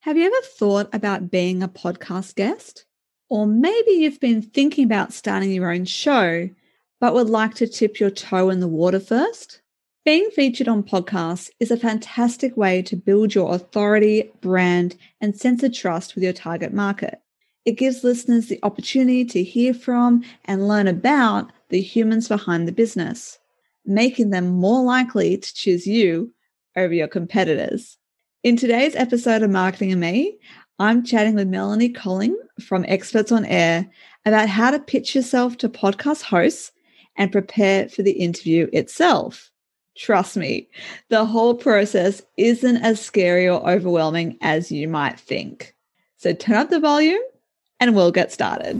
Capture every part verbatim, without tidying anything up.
Have you ever thought about being a podcast guest? Or maybe you've been thinking about starting your own show, but would like to dip your toe in the water first? Being featured on podcasts is a fantastic way to build your authority, brand, and sense of trust with your target market. It gives listeners the opportunity to hear from and learn about the humans behind the business, making them more likely to choose you over your competitors. In today's episode of Marketing and Me, I'm chatting with Melanie Colling from Experts on Air about how to pitch yourself to podcast hosts and prepare for the interview itself. Trust me, the whole process isn't as scary or overwhelming as you might think. So turn up the volume and we'll get started.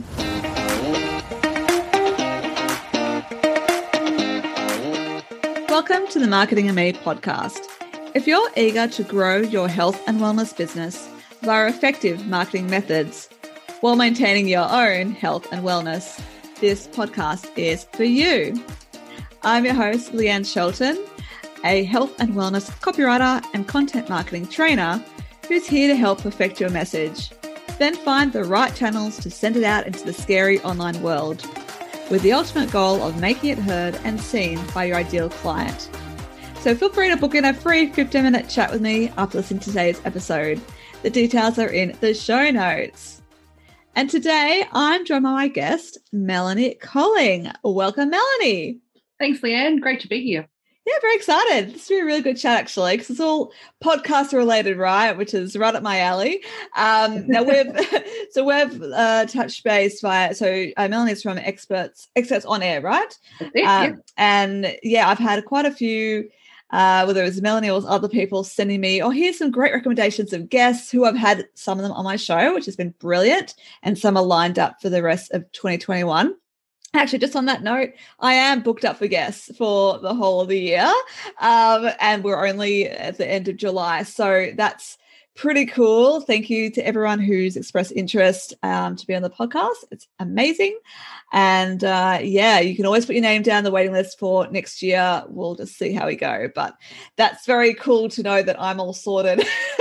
Welcome to the Marketing and Me podcast. If you're eager to grow your health and wellness business via effective marketing methods while maintaining your own health and wellness, this podcast is for you. I'm your host, Leanne Shelton, a health and wellness copywriter and content marketing trainer who's here to help perfect your message, then find the right channels to send it out into the scary online world, with the ultimate goal of making it heard and seen by your ideal client. So feel free to book in a free fifteen minute chat with me after listening to today's episode. The details are in the show notes. And today I'm joined by my guest, Melanie Colling. Welcome, Melanie. Thanks, Leanne. Great to be here. Yeah, very excited. This will be a really good chat, actually, because it's all podcast related, right? Which is right up my alley. Um, now we've so we've uh, touched base via. So uh, Melanie's from Experts Experts on Air, right? That's it, um, yeah. And yeah, I've had quite a few. Uh, whether it was Melanie or other people sending me, oh, here's some great recommendations of guests who I've had some of them on my show, which has been brilliant, and some are lined up for the rest of twenty twenty-one. Actually, just on that note, I am booked up for guests for the whole of the year, um, and we're only at the end of July. So that's pretty cool. Thank you to everyone who's expressed interest um, to be on the podcast. It's amazing. And uh, yeah, you can always put your name down the waiting list for next year. We'll just see how we go. But that's very cool to know that I'm all sorted.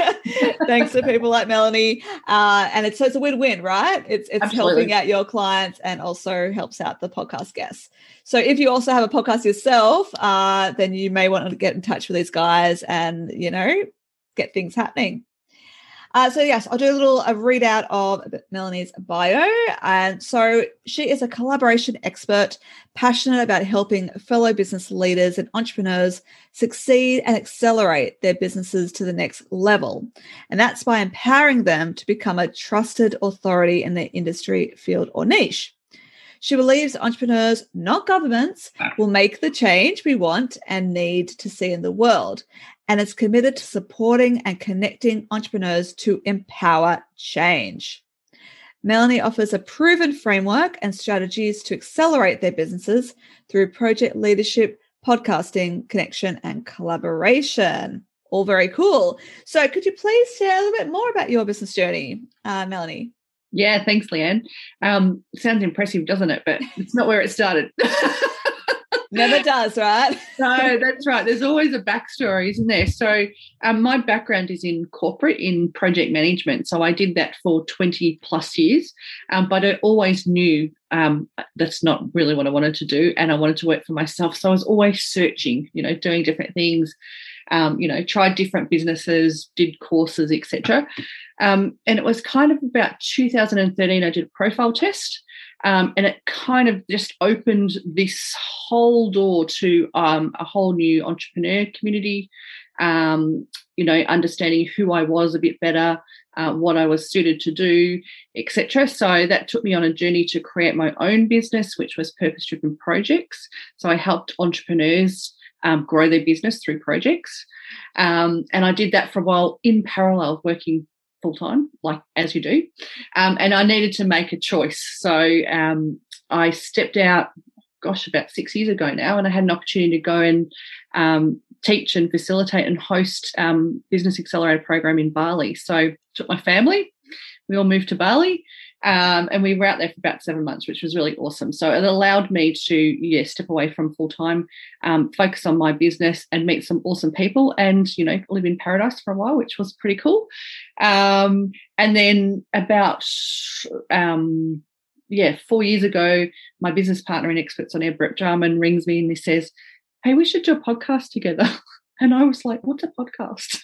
Thanks to people like Melanie. Uh, and it's so it's a win-win, right? It's it's Absolutely. helping out your clients and also helps out the podcast guests. So if you also have a podcast yourself, uh, then you may want to get in touch with these guys and, you know, get things happening. Uh, so yes, I'll do a little a readout of Melanie's bio. And so she is a collaboration expert, passionate about helping fellow business leaders and entrepreneurs succeed and accelerate their businesses to the next level. And that's by empowering them to become a trusted authority in their industry, field, or niche. She believes entrepreneurs, not governments, will make the change we want and need to see in the world, and is committed to supporting and connecting entrepreneurs to empower change. Melanie offers a proven framework and strategies to accelerate their businesses through project leadership, podcasting, connection, and collaboration. All very cool. So could you please share a little bit more about your business journey, uh, Melanie? Yeah, thanks, Leanne. Um, sounds impressive, doesn't it? But it's not where it started. Never does, right? No, that's right. There's always a backstory, isn't there? So um, my background is in corporate, in project management. So I did that for twenty plus years, um, but I always knew um, that's not really what I wanted to do, and I wanted to work for myself. So I was always searching, you know, doing different things, um, you know, tried different businesses, did courses, et cetera. Um, and it was kind of about two thousand thirteen, I did a profile test. Um, and it kind of just opened this whole door to um, a whole new entrepreneur community, um, you know, understanding who I was a bit better, uh, what I was suited to do, et cetera. So that took me on a journey to create my own business, which was Purpose-Driven Projects. So I helped entrepreneurs um, grow their business through projects. Um, and I did that for a while in parallel, working full-time, like as you do, um, and I needed to make a choice. So um, I stepped out, gosh, about six years ago now, and I had an opportunity to go and um, teach and facilitate and host um, Business Accelerator program in Bali. So took my family, we all moved to Bali, Um, and we were out there for about seven months, which was really awesome. So it allowed me to, yeah, step away from full-time, um, focus on my business and meet some awesome people and, you know, live in paradise for a while, which was pretty cool. Um, and then about, um, yeah, four years ago, my business partner in Experts on Air, Brett Jarman, rings me and he says, hey, we should do a podcast together. And I was like, what's a podcast?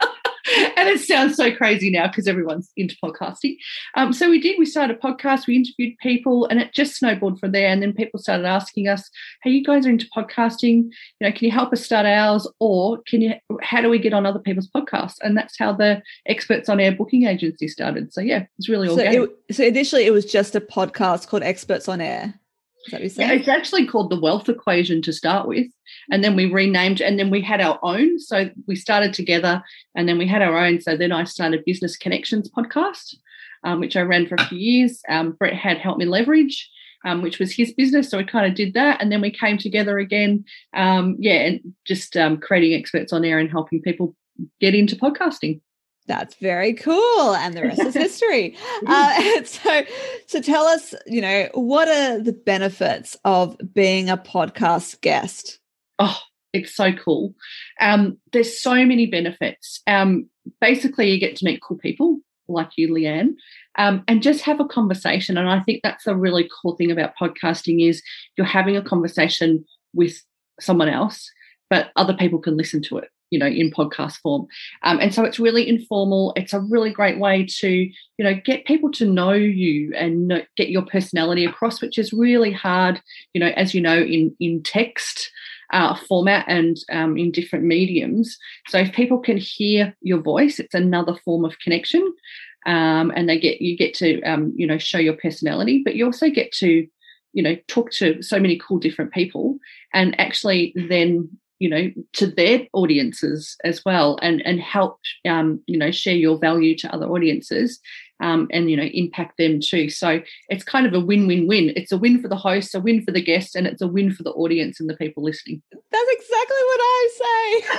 And it sounds so crazy now because everyone's into podcasting. Um, so we did. We started a podcast. We interviewed people, and it just snowballed from there. And then people started asking us, "Hey, you guys are into podcasting? You know, can you help us start ours? Or can you? How do we get on other people's podcasts?" And that's how the Experts on Air booking agency started. So yeah, it's really so organic. It, so initially, it was just a podcast called Experts on Air. Is that what you're saying? Yeah, it's actually called The Wealth Equation to start with. And then we renamed, and then we had our own. So we started together, and then we had our own. So then I started Business Connections podcast, um, which I ran for a few years. Um, Brett had Help Me Leverage, um, which was his business. So we kind of did that. And then we came together again, um, yeah, and just um, creating Experts on Air and helping people get into podcasting. That's very cool. And the rest is history. Uh, so, so tell us, you know, what are the benefits of being a podcast guest? Oh, it's so cool. Um, there's so many benefits. Um, basically, you get to meet cool people like you, Leanne, um, and just have a conversation. And I think that's a really cool thing about podcasting is you're having a conversation with someone else, but other people can listen to it, you know, in podcast form. Um, and so it's really informal. It's a really great way to, you know, get people to know you and know, get your personality across, which is really hard, you know, as you know, in, in text uh, format and um, in different mediums. So if people can hear your voice, it's another form of connection. Um, and they get, you get to, um, you know, show your personality, but you also get to, you know, talk to so many cool different people and actually then, you know, to their audiences as well and, and help, um, you know, share your value to other audiences um, and, you know, impact them too. So it's kind of a win-win-win. It's a win for the host, a win for the guest, and it's a win for the audience and the people listening. That's exactly what I say.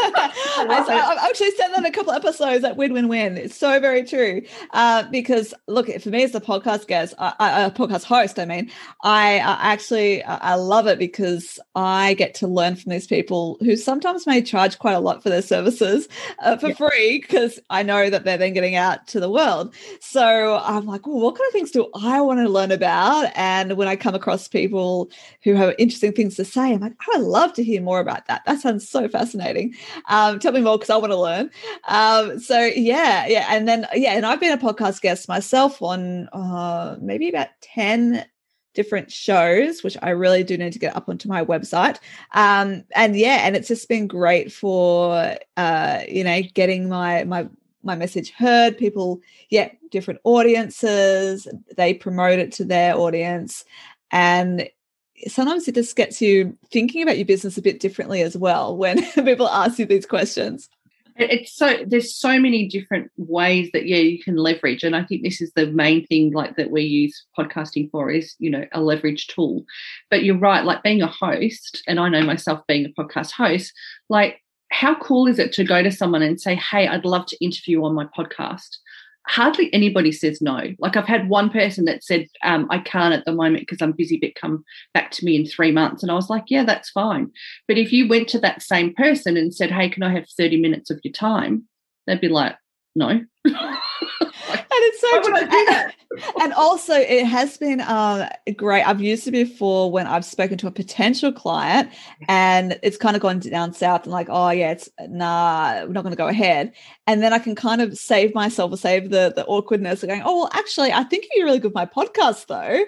I I, I've actually said that in a couple of episodes, that win-win-win. It's so very true. Uh, because, look, for me as a podcast guest, I, I, a podcast host, I mean, I, I actually, I love it because I get to learn from these people who sometimes may charge quite a lot for their services uh, for yeah. free because I know that they're then getting out to the world. So I'm like, well, what kind of things do I want to learn about? And when I come across people who have interesting things to say, I'm like, I would love to hear more about that. That sounds so fascinating. Um, tell me more because I want to learn. Um, so yeah, yeah. And then, yeah, and I've been a podcast guest myself on uh, maybe about ten different shows, which I really do need to get up onto my website. Um, and yeah, and it's just been great for, uh, you know, getting my, my, my message heard. People, yeah, different audiences, they promote it to their audience. And sometimes it just gets you thinking about your business a bit differently as well when people ask you these questions. It's so there's so many different ways that, yeah, you can leverage. And I think this is the main thing like that we use podcasting for is, you know, a leverage tool. But you're right, like being a host, and I know myself being a podcast host, like how cool is it to go to someone and say, hey, I'd love to interview on my podcast? Hardly anybody says no. Like I've had one person that said, um, I can't at the moment because I'm busy, but come back to me in three months. And I was like, yeah, that's fine. But if you went to that same person and said, hey, can I have thirty minutes of your time? They'd be like, no. Like, and it's so true. And, and also it has been um, great. I've used it before when I've spoken to a potential client and it's kind of gone down south and like, oh yeah, it's nah, we're not going to go ahead. And then I can kind of save myself or save the, the awkwardness of going, oh, well, actually, I think you're really good with my podcast though.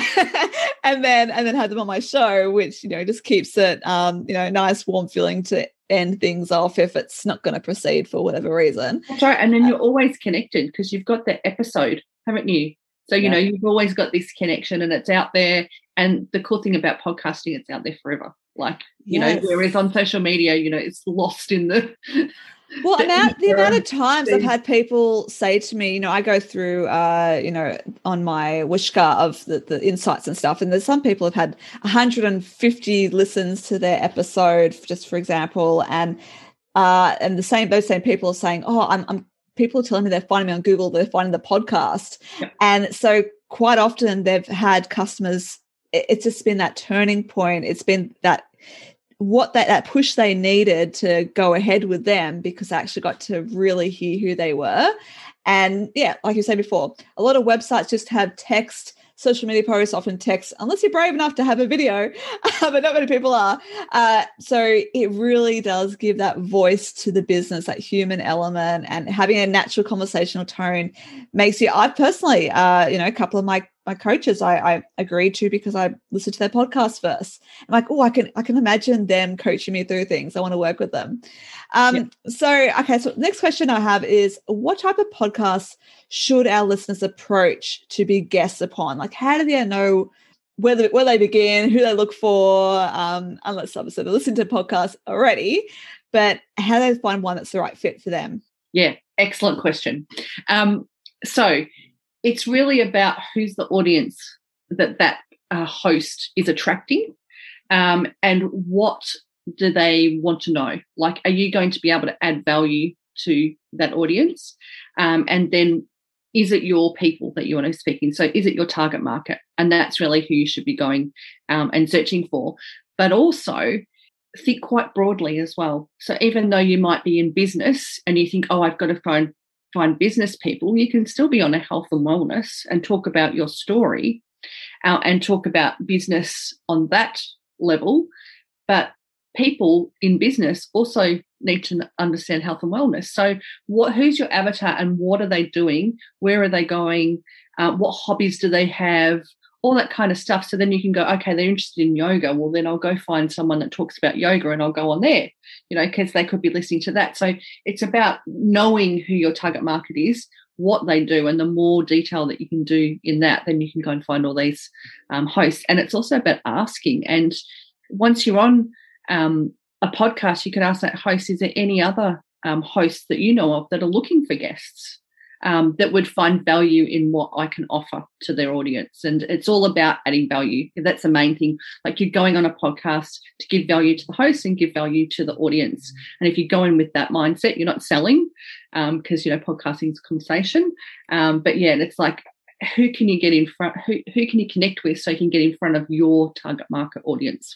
and then, and then have them on my show, which, you know, just keeps it, um, you know, nice, warm feeling to end things off if it's not going to proceed for whatever reason. That's right. And then you're always connected because you've got the episode, haven't you? So, you yeah. know, you've always got this connection and it's out there. And the cool thing about podcasting, it's out there forever. Like, you yes. know, whereas on social media, you know, it's lost in the... Well, the amount, the amount of times I've had people say to me, you know, I go through, uh, you know, on my Wishka of the, the insights and stuff, and there's some people have had one hundred fifty listens to their episode, just for example, and uh, and the same those same people are saying, oh, I'm I'm people are telling me they're finding me on Google, they're finding the podcast. Yep. And so quite often they've had customers, it's just been that turning point. It's been that what that, that push they needed to go ahead with them, because I actually got to really hear who they were. And yeah, like you said before, a lot of websites just have text. Social media posts often text, unless you're brave enough to have a video, but not many people are. Uh, so it really does give that voice to the business, that human element, and having a natural conversational tone makes you, I personally, uh, you know, a couple of my my coaches I, I agreed to because I listened to their podcast first. I'm like, oh, I can I can imagine them coaching me through things. I want to work with them. Um, yeah. So, okay, so next question I have is, what type of podcasts should our listeners approach to be guests upon? Like, how do they know where, the, where they begin, who they look for, um, unless obviously they listen to podcasts already, but how do they find one that's the right fit for them? Yeah, excellent question. Um, so it's really about who's the audience that that uh, host is attracting, um, and what do they want to know? Like, are you going to be able to add value to that audience? Um, and then is it your people that you want to speak in? So is it your target market? And that's really who you should be going um, and searching for. But also think quite broadly as well. So even though you might be in business and you think, oh, I've got to find find business people, you can still be on a health and wellness and talk about your story uh, and talk about business on that level. But people in business also need to understand health and wellness. So what, who's your avatar and what are they doing? Where are they going? Uh, what hobbies do they have? All that kind of stuff. So then you can go, okay, they're interested in yoga. Well, then I'll go find someone that talks about yoga and I'll go on there, you know, because they could be listening to that. So it's about knowing who your target market is, what they do, and the more detail that you can do in that, then you can go and find all these um, hosts. And it's also about asking. And once you're on um, a podcast, you can ask that host, is there any other um, hosts that you know of that are looking for guests? Um, that would find value in what I can offer to their audience. And it's all about adding value. That's the main thing. Like, you're going on a podcast to give value to the host and give value to the audience. And if you go in with that mindset, you're not selling because, um, you know, podcasting is a conversation. Um, but, yeah, it's like, who can you get in front, who, who can you connect with so you can get in front of your target market audience?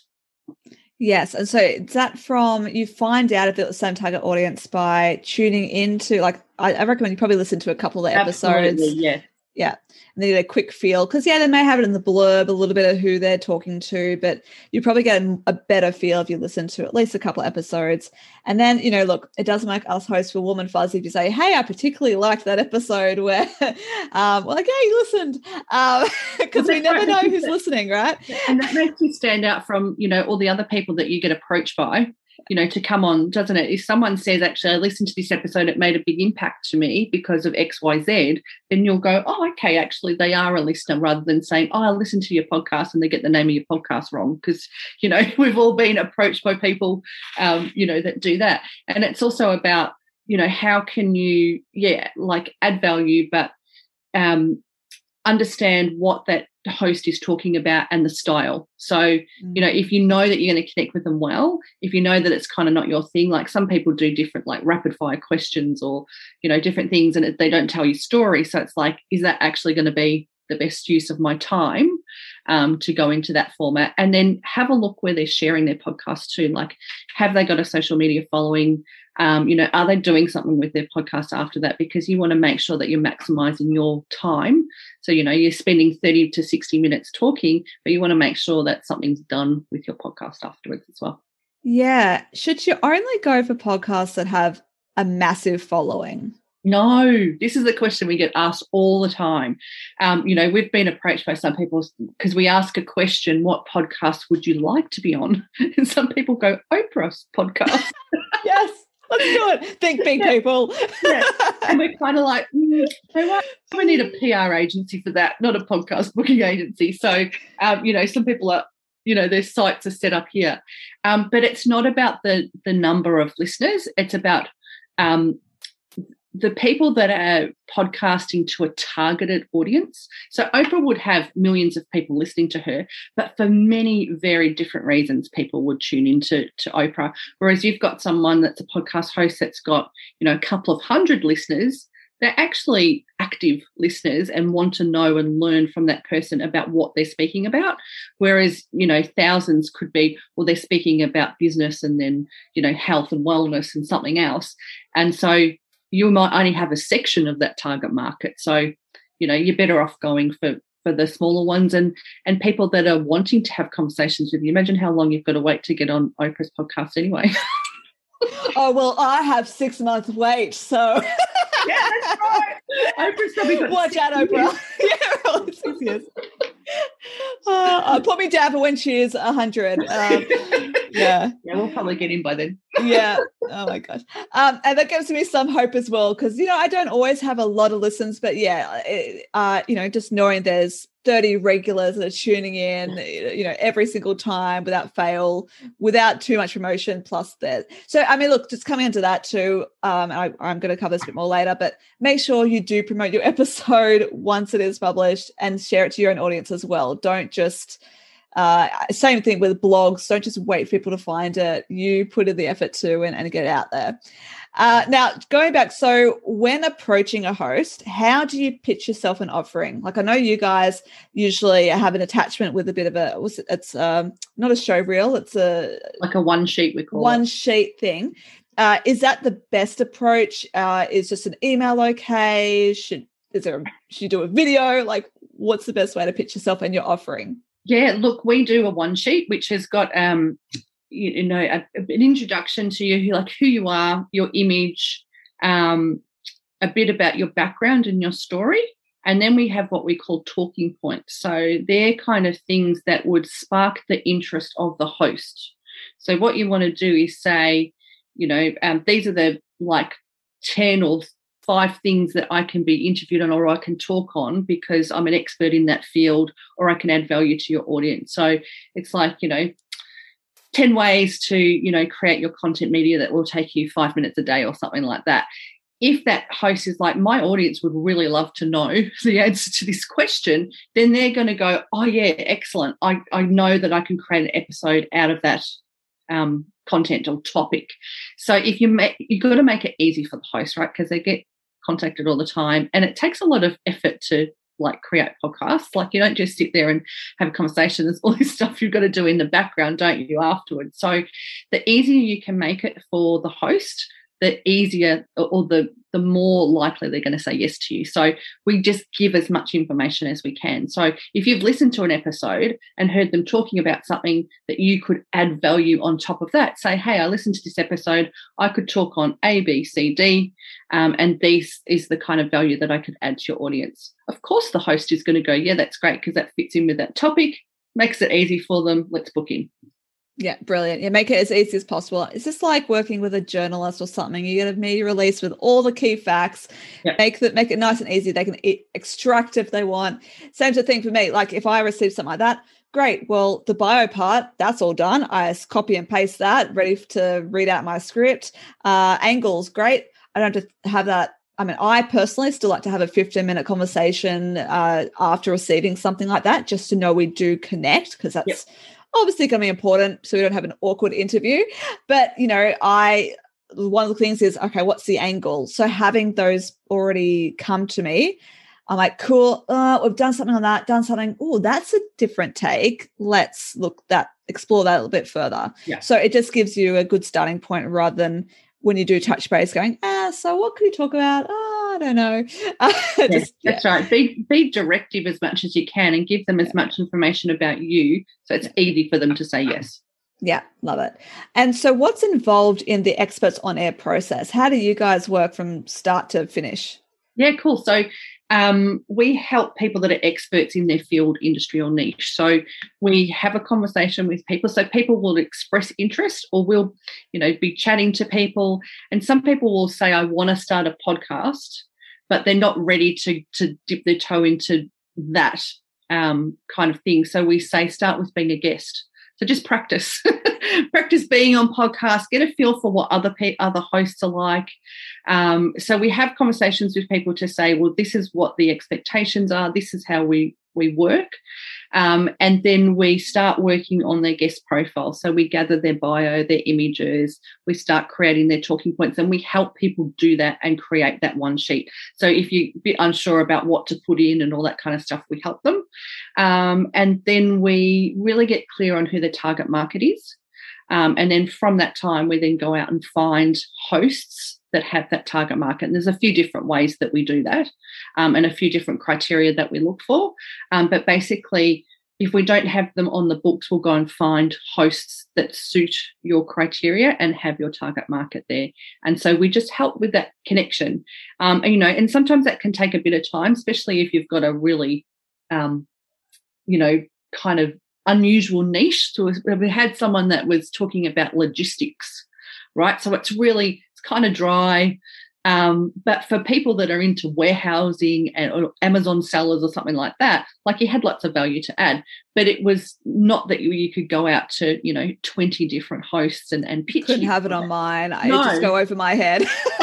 Yes. And so is that from, you find out if it's the same target audience by tuning into, like, I, I recommend you probably listen to a couple of episodes. Absolutely, yeah. Yeah. And they get a quick feel, because, yeah, they may have it in the blurb, a little bit of who they're talking to, but you probably get a better feel if you listen to at least a couple of episodes. And then, you know, look, it doesn't make us hosts feel warm and fuzzy if you say, hey, I particularly liked that episode where, um, well, like, yeah, you listened, because um, we never know who's listening, right? And that makes you stand out from, you know, all the other people that you get approached by, you know, to come on, doesn't it? If someone says, actually, I listened to this episode, it made a big impact to me because of X, Y, Z, then you'll go, oh, okay, actually, they are a listener, rather than saying, oh, I listened to your podcast and they get the name of your podcast wrong. Because, you know, we've all been approached by people, um, you know, that do that. And it's also about, you know, how can you, yeah, like add value, but um, understand what that host is talking about and the style. So, you know, if you know that you're going to connect with them well, if you know that it's kind of not your thing, like some people do different, like rapid fire questions or, you know, different things, and they don't tell you story. So it's like, is that actually going to be the best use of my time um, to go into that format? And then have a look where they're sharing their podcast too. Like, have they got a social media following? Um, you know, are they doing something with their podcast after that? Because you want to make sure that you're maximizing your time. So, you know, you're spending thirty to sixty minutes talking, but you want to make sure that something's done with your podcast afterwards as well. Yeah. Should you only go for podcasts that have a massive following? No, this is the question we get asked all the time. Um, you know, we've been approached by some people because we ask a question, what podcast would you like to be on? And some people go, Oprah's podcast. Yes. Let's do it. Think big, yeah. People. Yeah. And we're kind of like, mm, hey, what? We need a P R agency for that, not a podcast booking agency. So, um, you know, some people are, you know, their sites are set up here. Um, but it's not about the the number of listeners. It's about um, the people that are podcasting to a targeted audience. So Oprah would have millions of people listening to her, but for many very different reasons, people would tune into to Oprah. Whereas you've got someone that's a podcast host that's got, you know, a couple of hundred listeners. They're actually active listeners and want to know and learn from that person about what they're speaking about. Whereas, you know, thousands could be, well, they're speaking about business and then, you know, health and wellness and something else. And so you might only have a section of that target market. So, you know, you're better off going for, for the smaller ones and, and people that are wanting to have conversations with you. Imagine how long you've got to wait to get on Oprah's podcast anyway. Oh, well, I have six months wait, so... Yeah, that's right. Oprah's probably got watch out, Oprah. Yeah, only six years. Uh, uh, put me down for when she is a hundred. Um, yeah, yeah, we'll probably get in by then. Yeah. Oh my gosh. Um, and that gives me some hope as well because you know I don't always have a lot of listens, but yeah, it, uh, you know, just knowing there's thirty regulars that are tuning in, you know, every single time without fail, without too much promotion. Plus that. So I mean, look, just coming into that too. Um, I, I'm going to cover this a bit more later, but make sure you do promote your episode once it is published and share it to your own audience as well. Don't just uh, same thing with blogs. Don't just wait for people to find it. You put in the effort too and, and get it out there. Uh, now, going back, so when approaching a host, how do you pitch yourself an offering? Like I know you guys usually have an attachment with a bit of a, what's it, it's um, not a show reel, it's a... Like a one sheet we call one it. sheet thing. Uh, is that the best approach? Uh, is just an email okay? Should, is there a, should you do a video? Like what's the best way to pitch yourself and your offering? Yeah, look, we do a one sheet which has got... um. You, you know, a, an introduction to you, like who you are, your image, um, a bit about your background and your story. And then we have what we call talking points. So they're kind of things that would spark the interest of the host. So what you want to do is say, you know, um, these are the like ten or five things that I can be interviewed on or I can talk on because I'm an expert in that field or I can add value to your audience. So it's like, you know, ten ways to, you know, create your content media that will take you five minutes a day or something like that. If that host is like, my audience would really love to know the answer to this question, then they're going to go, oh, yeah, excellent. I, I know that I can create an episode out of that um, content or topic. So if you make, you've got to make it easy for the host, right, because they get contacted all the time and it takes a lot of effort to like create podcasts. Like you don't just sit there and have a conversation. There's all this stuff you've got to do in the background, don't you, afterwards? So the easier you can make it for the host, the easier or the the more likely they're going to say yes to you. So we just give as much information as we can. So if you've listened to an episode and heard them talking about something that you could add value on top of that, say, hey, I listened to this episode, I could talk on A, B, C, D, um, and this is the kind of value that I could add to your audience. Of course, the host is going to go, yeah, that's great because that fits in with that topic, makes it easy for them, let's book in. Yeah, brilliant. Yeah, make it as easy as possible. It's just like working with a journalist or something. You get a media release with all the key facts, yep. make that make it nice and easy. They can e- extract if they want. Same sort of thing for me. Like if I receive something like that, great. Well, the bio part, that's all done. I just copy and paste that, ready to read out my script. Uh, angles, great. I don't have to have that. I mean, I personally still like to have a fifteen minute conversation uh, after receiving something like that, just to know we do connect because that's yep. obviously going to be important so we don't have an awkward interview. But, you know, I one of the things is, okay, what's the angle? So having those already come to me, I'm like, cool, uh, we've done something on that, done something. Oh, that's a different take. Let's look that, explore that a little bit further. Yeah. So it just gives you a good starting point rather than when you do touch base going, ah, so what could you talk about? Oh, I don't know. Uh, yeah, just, that's yeah. right. Be be directive as much as you can and give them as yeah. much information about you so it's easy for them to say yes. Yeah, love it. And so what's involved in the Experts on Air process? How do you guys work from start to finish? Yeah, cool. So um, we help people that are experts in their field, industry or niche. So we have a conversation with people. So people will express interest or we'll, you know, be chatting to people. And some people will say, I want to start a podcast, but they're not ready to, to dip their toe into that um, kind of thing. So we say start with being a guest. So just practice. Practice being on podcasts, get a feel for what other pe- other hosts are like. Um, so we have conversations with people to say, well, this is what the expectations are. This is how we, we work. Um, and then we start working on their guest profile. So we gather their bio, their images, we start creating their talking points, and we help people do that and create that one sheet. So if you're a bit unsure about what to put in and all that kind of stuff, we help them. Um, and then we really get clear on who the target market is. Um, and then from that time, we then go out and find hosts that have that target market. And there's a few different ways that we do that, um, and a few different criteria that we look for. Um, but basically, if we don't have them on the books, we'll go and find hosts that suit your criteria and have your target market there. And so we just help with that connection. Um, and, you know, and sometimes that can take a bit of time, especially if you've got a really, um, you know, kind of unusual niche. So we had someone that was talking about logistics, right? So it's really, it's kind of dry. Um, but for people that are into warehousing and or Amazon sellers or something like that, like you had lots of value to add. But it was not that you, you could go out to, you know, twenty different hosts and, and pitch. Couldn't have it on mine. I No. just go over my head.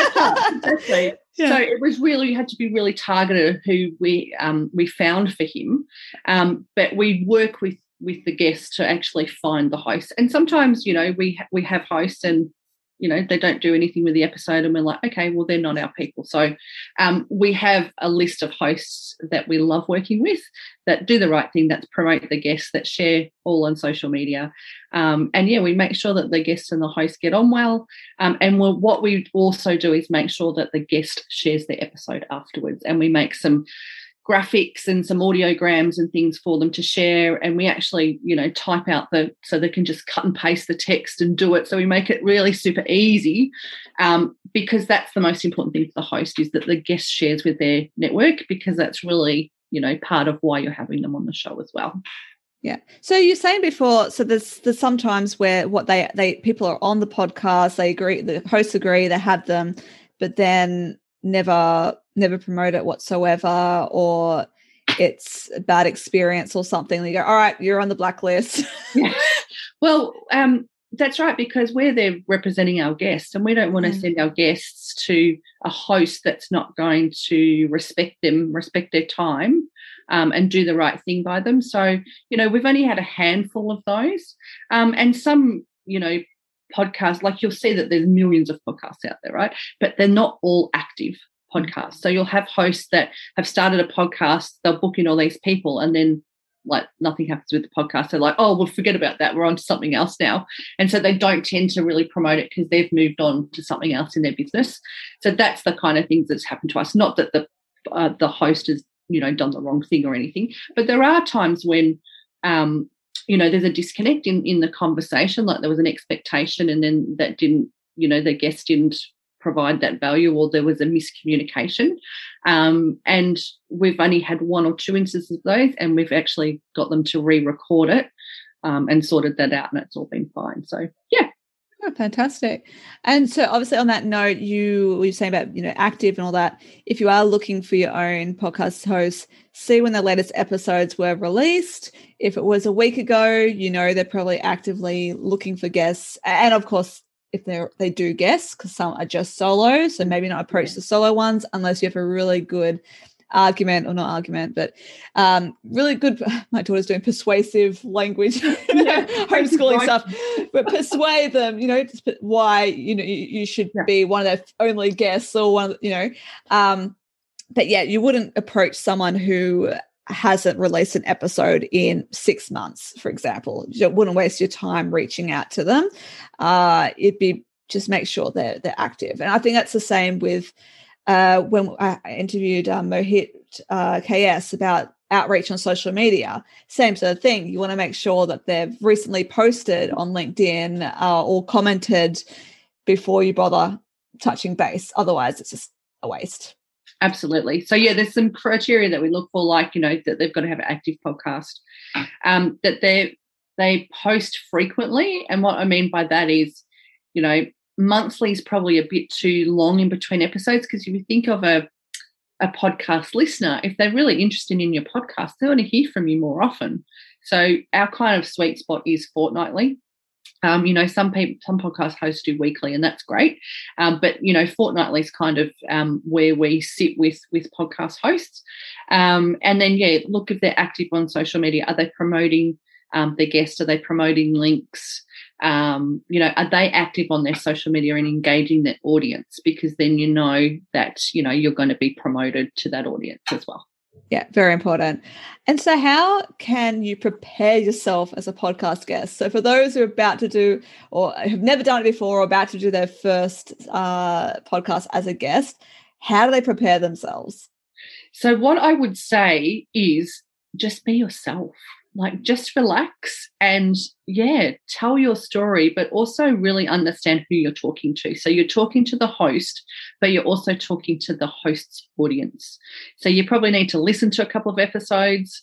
Exactly. Yeah. So it was really, you had to be really targeted who we um, we found for him. Um, but we work with with the guests to actually find the host. And sometimes, you know, we we have hosts and, you know, they don't do anything with the episode and we're like, okay, well, they're not our people. So um, we have a list of hosts that we love working with that do the right thing, that promote the guests, that share all on social media. Um, and, yeah, we make sure that the guests and the host get on well. Um, and we'll, what we also do is make sure that the guest shares the episode afterwards, and we make some graphics and some audiograms and things for them to share, and we actually, you know, type out the, so they can just cut and paste the text and do it. So we make it really super easy, um, because that's the most important thing for the host, is that the guest shares with their network, because that's really, you know, part of why you're having them on the show as well. Yeah. So you're saying before, so there's there's sometimes where what they they people are on the podcast, they agree, the hosts agree, they have them, but then never never promote it whatsoever, or it's a bad experience or something. You go, all right, you're on the blacklist. Yeah. Well, um, that's right, because we're there representing our guests, and we don't want to mm. send our guests to a host that's not going to respect them, respect their time, um, and do the right thing by them. So, you know, we've only had a handful of those, um, and some, you know, podcasts, like you'll see that there's millions of podcasts out there, right? But they're not all active podcasts. So you'll have hosts that have started a podcast, they'll book in all these people, and then like nothing happens with the podcast. They're like, oh, we'll forget about that, we're on to something else now. And so they don't tend to really promote it because they've moved on to something else in their business. So that's the kind of things that's happened to us. Not that the uh, the host has, you know, done the wrong thing or anything, but there are times when um you know, there's a disconnect in, in the conversation, like there was an expectation and then that didn't, you know, the guest didn't provide that value, or there was a miscommunication. Um, and we've only had one or two instances of those, and we've actually got them to re-record it um, and sorted that out, and it's all been fine. So, yeah. Oh, fantastic. And so obviously on that note, you were saying about, you know, active and all that. If you are looking for your own podcast host, see when the latest episodes were released. If it was a week ago, you know, they're probably actively looking for guests. And of course, if they they do guests, because some are just solo, so maybe not approach the solo ones unless you have a really good argument, or not argument, but um, really good. My daughter's doing persuasive language, yeah, homeschooling stuff, but persuade them, you know, just why, you know, you, you should yeah. be one of their only guests, or one, you know, um, but yeah, you wouldn't approach someone who hasn't released an episode in six months, for example. You wouldn't waste your time reaching out to them. Uh, it'd be just make sure they're they're active, and I think that's the same with. Uh, when I interviewed um, Mohit uh, K S about outreach on social media, same sort of thing. You want to make sure that they've recently posted on LinkedIn uh, or commented before you bother touching base. Otherwise, it's just a waste. Absolutely. So, yeah, there's some criteria that we look for, like, you know, that they've got to have an active podcast, um, that they they post frequently. And what I mean by that is, you know, monthly is probably a bit too long in between episodes, because if you think of a a podcast listener, if they're really interested in your podcast, they want to hear from you more often. So our kind of sweet spot is fortnightly. Um, you know, some people, some podcast hosts do weekly, and that's great. Um, but you know, fortnightly is kind of um, where we sit with with podcast hosts. Um, and then, yeah, look if they're active on social media. Are they promoting um, their guests? Are they promoting links? Um, you know, are they active on their social media and engaging their audience? Because then you know that you know you're going to be promoted to that audience as well. Yeah, very important. And so how can you prepare yourself as a podcast guest? So for those who are about to do or have never done it before or about to do their first uh, podcast as a guest, how do they prepare themselves? So what I would say is just be yourself. Like, just relax and, yeah, tell your story, but also really understand who you're talking to. So you're talking to the host, but you're also talking to the host's audience. So you probably need to listen to a couple of episodes.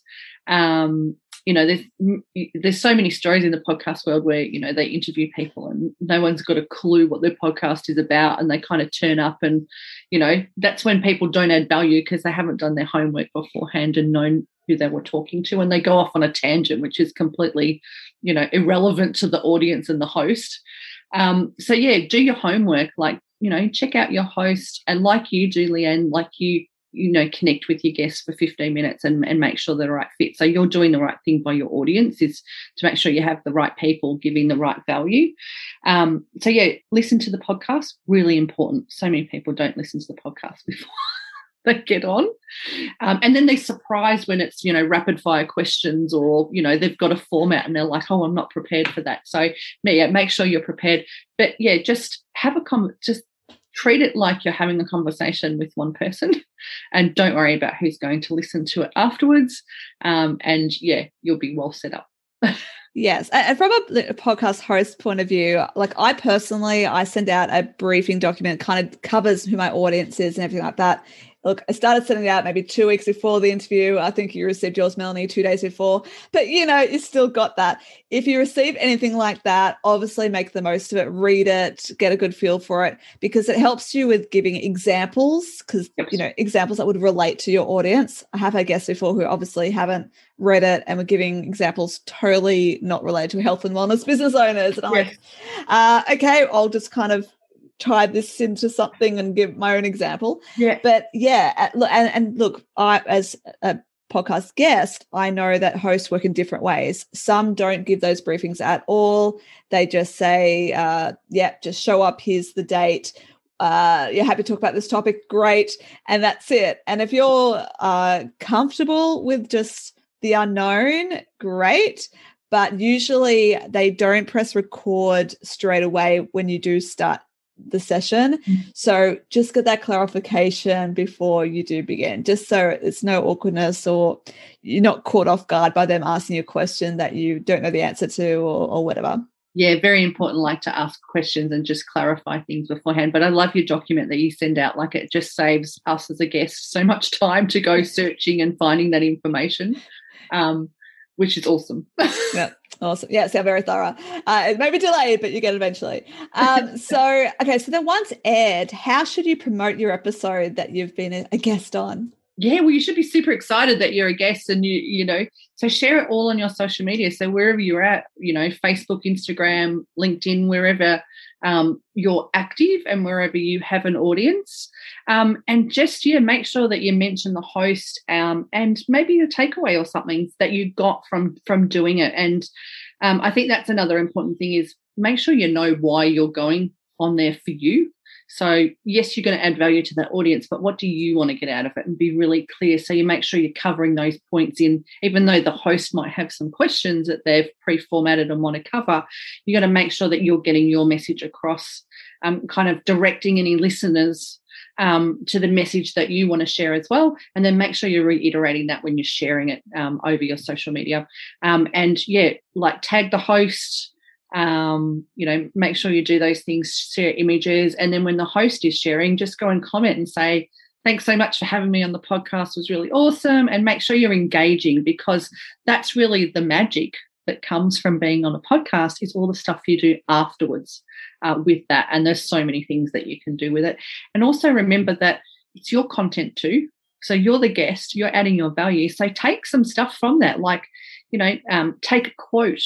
Um, you know, there's there's so many stories in the podcast world where, you know, they interview people and no one's got a clue what their podcast is about, and they kind of turn up and, you know, that's when people don't add value because they haven't done their homework beforehand and known who they were talking to, and they go off on a tangent, which is completely, you know, irrelevant to the audience and the host. Um, so, yeah, do your homework, like, you know, check out your host, and like you do, Leanne, like you, you know, connect with your guests for fifteen minutes and, and make sure they're the right fit. So you're doing the right thing by your audience, is to make sure you have the right people giving the right value. Um, so, yeah, listen to the podcast, really important. So many people don't listen to the podcast before they get on. Um, and then they're surprised when it's, you know, rapid fire questions, or, you know, they've got a format and they're like, oh, I'm not prepared for that. So, yeah, make sure you're prepared. But, yeah, just have a com- just treat it like you're having a conversation with one person, and don't worry about who's going to listen to it afterwards. Um, and, yeah, you'll be well set up. Yes. And from a podcast host point of view, like I personally, I send out a briefing document, kind of covers who my audience is and everything like that. Look, I started sending it out maybe two weeks before the interview. I think you received yours, Melanie, two days before. But, you know, you still got that. If you receive anything like that, obviously make the most of it, read it, get a good feel for it, because it helps you with giving examples, because, you know, examples that would relate to your audience. I have had guests before who obviously haven't read it and were giving examples totally not related to health and wellness business owners. And I'm yes. like, uh, okay, I'll just kind of try this into something and give my own example. Yeah. But yeah, and, and look, I, as a podcast guest, I know that hosts work in different ways. Some don't give those briefings at all. They just say, uh, yeah, just show up, here's the date. Uh, you're happy to talk about this topic, great. And that's it. And if you're uh, comfortable with just the unknown, great. But usually they don't press record straight away when you do start the session. Mm-hmm. So just get that clarification before you do begin, just so it's no awkwardness or you're not caught off guard by them asking you a question that you don't know the answer to, or, or whatever. Yeah, very important, like to ask questions and just clarify things beforehand. But I love your document that you send out. Like, it just saves us as a guest so much time to go searching and finding that information, um, which is awesome. Yeah. Awesome. Yeah, so very thorough. Uh, it may be delayed, but you get it eventually. Um, so, okay, so then once aired, how should you promote your episode that you've been a guest on? Yeah, well, you should be super excited that you're a guest, and, you you know, so share it all on your social media. So wherever you're at, you know, Facebook, Instagram, LinkedIn, wherever um, you're active and wherever you have an audience. Um, and just, yeah, make sure that you mention the host um, and maybe a takeaway or something that you got from, from doing it. And um, I think that's another important thing, is make sure you know why you're going on there for you. So, yes, you're going to add value to that audience, but what do you want to get out of it? And be really clear. So you make sure you're covering those points in, even though the host might have some questions that they've pre-formatted and want to cover, you got to make sure that you're getting your message across, um, kind of directing any listeners um, to the message that you want to share as well. And then make sure you're reiterating that when you're sharing it um, over your social media. Um, and, yeah, like tag the host. Um, you know, make sure you do those things, share images, and then when the host is sharing, just go and comment and say, thanks so much for having me on the podcast, it was really awesome, and make sure you're engaging, because that's really the magic that comes from being on a podcast, is all the stuff you do afterwards uh, with that, and there's so many things that you can do with it. And also remember that it's your content too, so you're the guest, you're adding your value, so take some stuff from that, like, you know, um, take a quote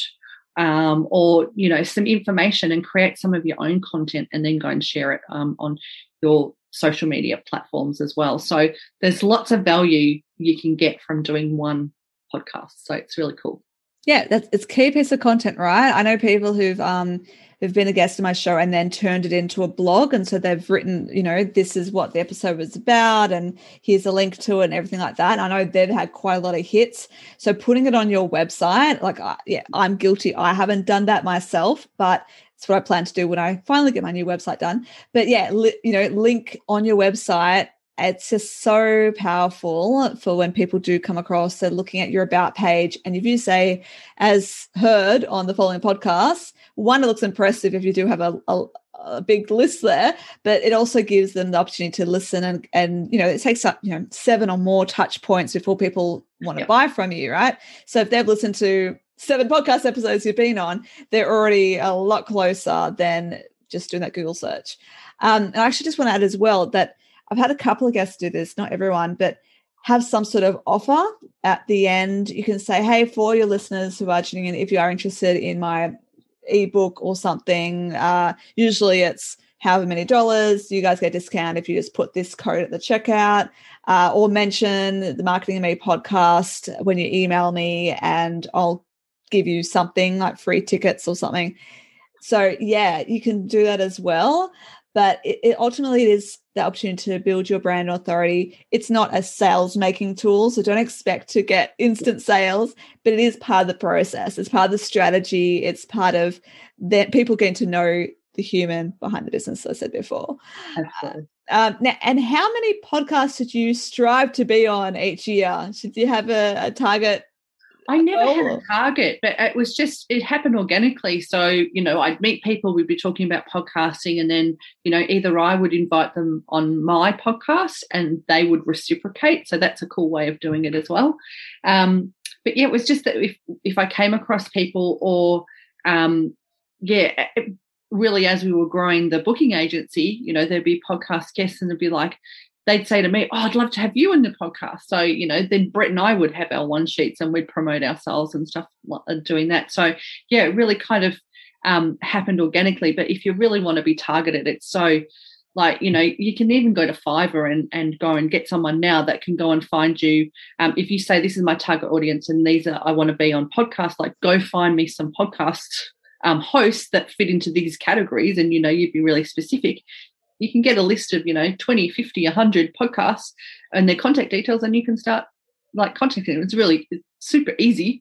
um, or, you know, some information and create some of your own content and then go and share it um, on your social media platforms as well. So there's lots of value you can get from doing one podcast. So it's really cool. Yeah, that's it's a key piece of content, right? I know people who've um who've been a guest on my show and then turned it into a blog, and so they've written, you know, this is what the episode was about, and here's a link to it, and everything like that. And I know they've had quite a lot of hits. So putting it on your website, like, I, yeah, I'm guilty. I haven't done that myself, but it's what I plan to do when I finally get my new website done. But yeah, li- you know, link on your website. It's just so powerful for when people do come across, they're looking at your about page. And if you say, as heard on the following podcast, one, it looks impressive if you do have a, a, a big list there, but it also gives them the opportunity to listen. And, and, you know, it takes up, you know, seven or more touch points before people want to yep. buy from you, right? So if they've listened to seven podcast episodes you've been on, they're already a lot closer than just doing that Google search. Um, and I actually just want to add as well that I've had a couple of guests do this, not everyone, but have some sort of offer at the end. You can say, hey, for your listeners who are tuning in, if you are interested in my ebook or something, uh, usually it's however many dollars, you guys get a discount if you just put this code at the checkout, uh, or mention the Marketing and Me podcast when you email me, and I'll give you something like free tickets or something. So yeah, you can do that as well. But it, it ultimately it is the opportunity to build your brand authority. It's not a sales making tool, so don't expect to get instant sales, but it is part of the process. It's part of the strategy. It's part of that people getting to know the human behind the business, as I said before. Absolutely. Uh, um, now, and how many podcasts did you strive to be on each year? Should you have a, a target? I never oh. had a target, but it was just, it happened organically. So, you know, I'd meet people, we'd be talking about podcasting, and then, you know, either I would invite them on my podcast and they would reciprocate. So that's a cool way of doing it as well. Um, but yeah, it was just that if, if I came across people or, um, yeah, it, really as we were growing the booking agency, you know, there'd be podcast guests and it'd be like, they'd say to me, oh, I'd love to have you in the podcast. So, you know, then Brett and I would have our one sheets and we'd promote ourselves and stuff like doing that. So, yeah, it really kind of um, happened organically. But if you really want to be targeted, it's so like, you know, you can even go to Fiverr and, and go and get someone now that can go and find you. Um, if you say, this is my target audience and these are, I want to be on podcasts, like go find me some podcast um, hosts that fit into these categories. And, you know, you'd be really specific. You can get a list of, you know, twenty, fifty, one hundred podcasts and their contact details, and you can start, like, contacting them. It's really it's super easy.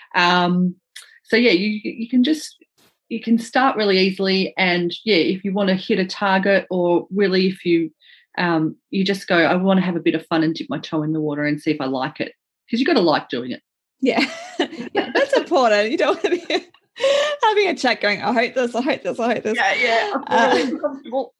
Um, so, yeah, you you can just, you can start really easily. And, yeah, if you want to hit a target, or really if you, um, you just go, I want to have a bit of fun and dip my toe in the water and see if I like it, because you've got to like doing it. Yeah, yeah, that's important. You don't want to be having a chat going, I hate this, I hate this, I hate this. Yeah, yeah. I'm really uncomfortable.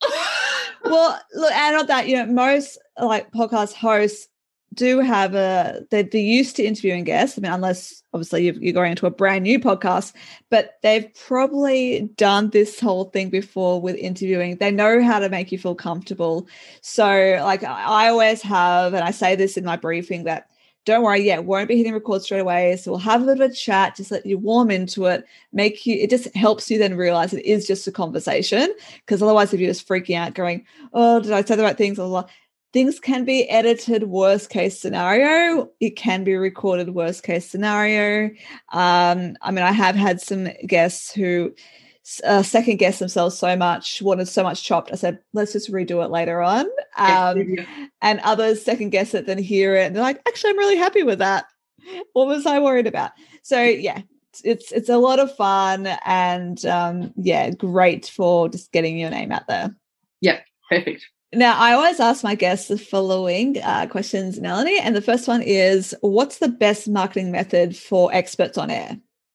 Well, look, and on that, you know, most like podcast hosts do have a, they're, they're used to interviewing guests. I mean, unless obviously you've, you're going into a brand new podcast, but they've probably done this whole thing before with interviewing. They know how to make you feel comfortable. So like I always have, and I say this in my briefing, that don't worry, yeah, won't be hitting record straight away. So we'll have a bit of a chat, just let you warm into it, make you, it just helps you then realize it is just a conversation. Because otherwise, if you're just freaking out going, oh, did I say the right things? Blah, blah, blah. Things can be edited, worst case scenario. It can be recorded, worst case scenario. Um, I mean, I have had some guests who uh, second guess themselves so much, wanted so much chopped. I said, let's just redo it later on. Um, yeah. And others second guess it, then hear it. And they're like, actually, I'm really happy with that. What was I worried about? So yeah, it's, it's a lot of fun and um, yeah, great for just getting your name out there. Yeah, perfect. Now, I always ask my guests the following uh, questions, Melanie. And the first one is, what's the best marketing method for experts on air?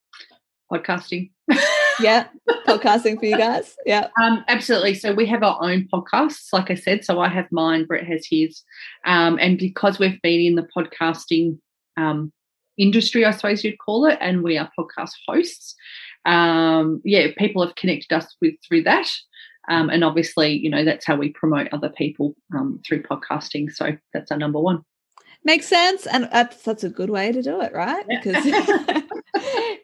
Podcasting. Yeah, podcasting for you guys. Yeah, um, absolutely. So we have our own podcasts, like I said. So I have mine, Brett has his. Um, and because we've been in the podcasting um, industry, I suppose you'd call it, and we are podcast hosts, um, yeah, people have connected us with through that. Um, and obviously, you know, that's how we promote other people um, through podcasting. So that's our number one. Makes sense. And that's, that's a good way to do it, right? Yeah. Because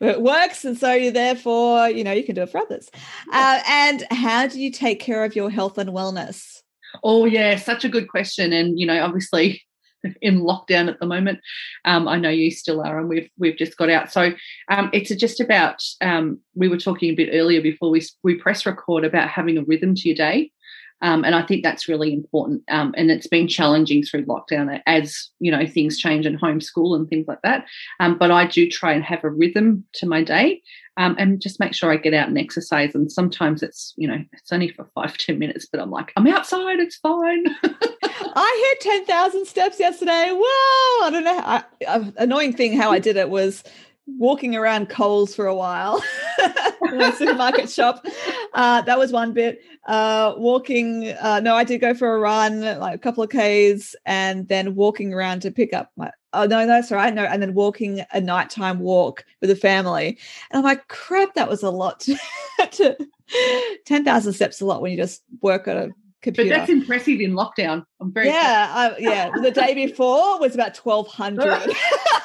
it works, and so you therefore, you know, you can do it for others. Uh, and how do you take care of your health and wellness? Oh, yeah, such a good question. And, you know, obviously in lockdown at the moment, um, I know you still are, and we've we've just got out. So um, it's just about, um, we were talking a bit earlier before we, we press record about having a rhythm to your day. Um, and I think that's really important. Um, and it's been challenging through lockdown as, you know, things change and homeschool and things like that. Um, but I do try and have a rhythm to my day um, and just make sure I get out and exercise. And sometimes it's, you know, it's only for five, ten minutes, but I'm like, I'm outside, it's fine. I hit ten thousand steps yesterday. Whoa. I don't know. I, I, annoying thing how I did it was walking around Coles for a while, the supermarket shop. Uh, that was one bit. Uh, walking, uh, no, I did go for a run, like a couple of Ks, and then walking around to pick up my, oh, no, that's all right. No, and then walking a nighttime walk with the family. And I'm like, crap, that was a lot. To, to ten thousand steps a lot when you just work at a computer. But that's impressive in lockdown. I'm very yeah, I, yeah. The day before was about twelve hundred.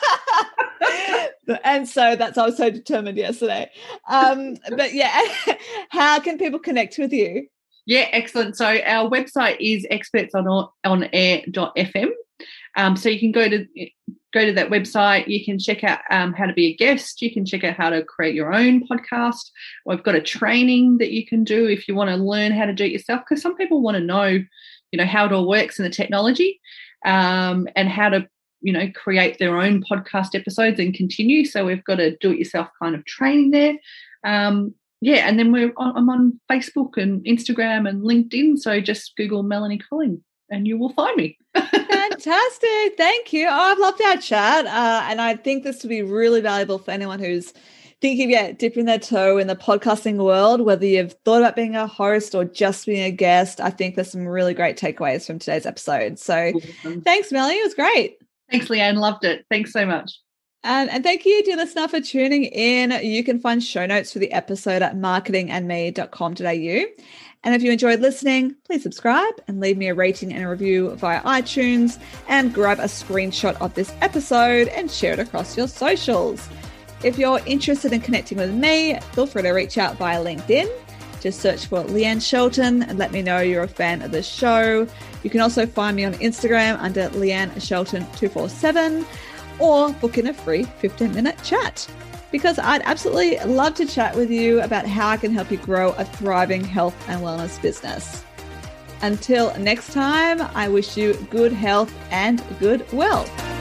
And so that's, I was so determined yesterday. Um, but yeah, how can people connect with you? Yeah, excellent. So our website is experts on air dot f m. Um, so you can go to go to that website. You can check out um, how to be a guest. You can check out how to create your own podcast. We've got a training that you can do if you want to learn how to do it yourself, because some people want to know, you know, how it all works in the technology um, and how to, you know, create their own podcast episodes and continue. So we've got a do-it-yourself kind of training there. Um, yeah, and then we're on, I'm on Facebook and Instagram and LinkedIn. So just Google Melanie Colling and you will find me. Fantastic. Thank you. Oh, I've loved our chat. Uh, and I think this will be really valuable for anyone who's thinking about dipping their toe in the podcasting world, whether you've thought about being a host or just being a guest. I think there's some really great takeaways from today's episode. So awesome. Thanks, Melanie. It was great. Thanks, Leanne. Loved it. Thanks so much. And, and thank you, dear listener, for tuning in. You can find show notes for the episode at marketing and me dot com dot a u. And if you enjoyed listening, please subscribe and leave me a rating and a review via iTunes, and grab a screenshot of this episode and share it across your socials. If you're interested in connecting with me, feel free to reach out via LinkedIn. Just search for Leanne Shelton and let me know you're a fan of the show. You can also find me on Instagram under Leanne Shelton two four seven, or book in a free fifteen minute chat, because I'd absolutely love to chat with you about how I can help you grow a thriving health and wellness business. Until next time, I wish you good health and good wealth.